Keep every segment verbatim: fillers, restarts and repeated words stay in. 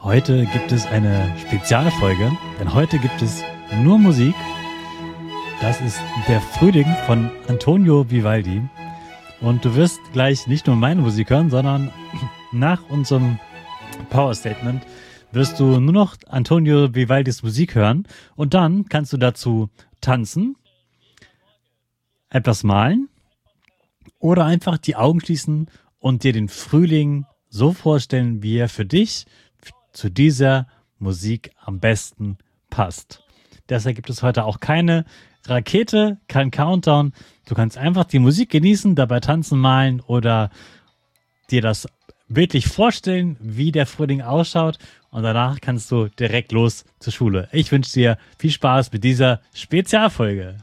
Heute gibt es eine Spezialfolge, denn heute gibt es nur Musik. Das ist der Frühling von Antonio Vivaldi. Und du wirst gleich nicht nur meine Musik hören, sondern nach unserem Power Statement wirst du nur noch Antonio Vivaldis Musik hören. Und dann kannst du dazu tanzen, etwas malen oder einfach die Augen schließen und dir den Frühling so vorstellen, wie er für dich zu dieser Musik am besten passt. Deshalb gibt es heute auch keine Rakete, kein Countdown. Du kannst einfach die Musik genießen, dabei tanzen, malen oder dir das bildlich vorstellen, wie der Frühling ausschaut, und danach kannst du direkt los zur Schule. Ich wünsche dir viel Spaß mit dieser Spezialfolge.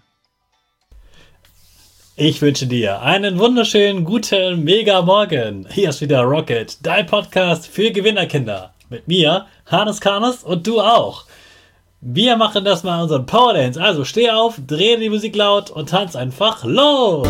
Ich wünsche dir einen wunderschönen, guten, mega Morgen. Hier ist wieder Rocket, dein Podcast für Gewinnerkinder. Mit mir, Hannes Karnes, und du auch. Wir machen das mal unseren Power Dance. Also steh auf, dreh die Musik laut und tanz einfach los.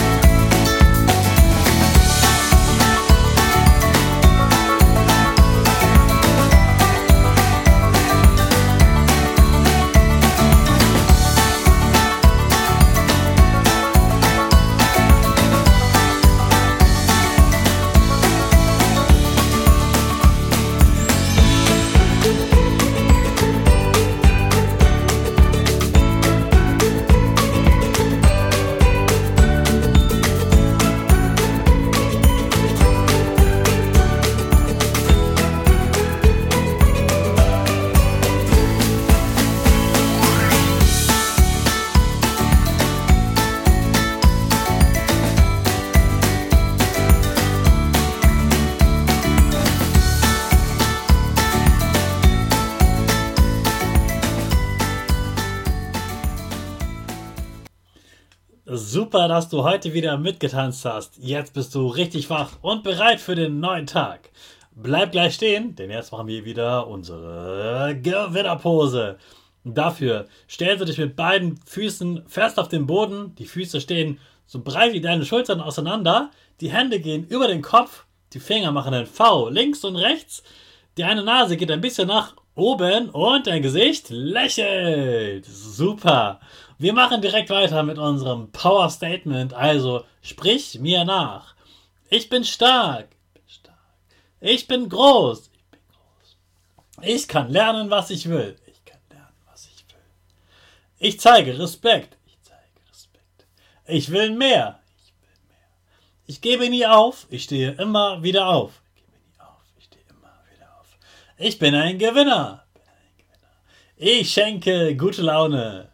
Super, dass du heute wieder mitgetanzt hast. Jetzt bist du richtig wach und bereit für den neuen Tag. Bleib gleich stehen, denn jetzt machen wir wieder unsere Gewinnerpose. Dafür stellst du dich mit beiden Füßen fest auf den Boden. Die Füße stehen so breit wie deine Schultern auseinander. Die Hände gehen über den Kopf. Die Finger machen ein V links und rechts. Die eine Nase geht ein bisschen nach oben und dein Gesicht lächelt. Super. Wir machen direkt weiter mit unserem Power Statement. Also sprich mir nach. Ich bin stark. Ich bin stark. Ich bin groß. Ich bin groß. Ich kann lernen, was ich will. Ich kann lernen, was ich will. Ich zeige Respekt. Ich zeige Respekt. Ich will mehr. Ich will mehr. Ich gebe nie auf. Ich stehe immer wieder auf. Ich gebe nie auf. Ich stehe immer wieder auf. Ich bin ein Gewinner. Ich bin ein Gewinner. Ich schenke gute Laune.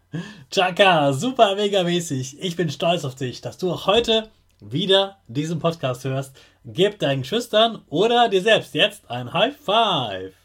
Chaka, super mega mäßig. Ich bin stolz auf dich, dass du auch heute wieder diesen Podcast hörst. Gib deinen Geschwistern oder dir selbst jetzt ein High Five.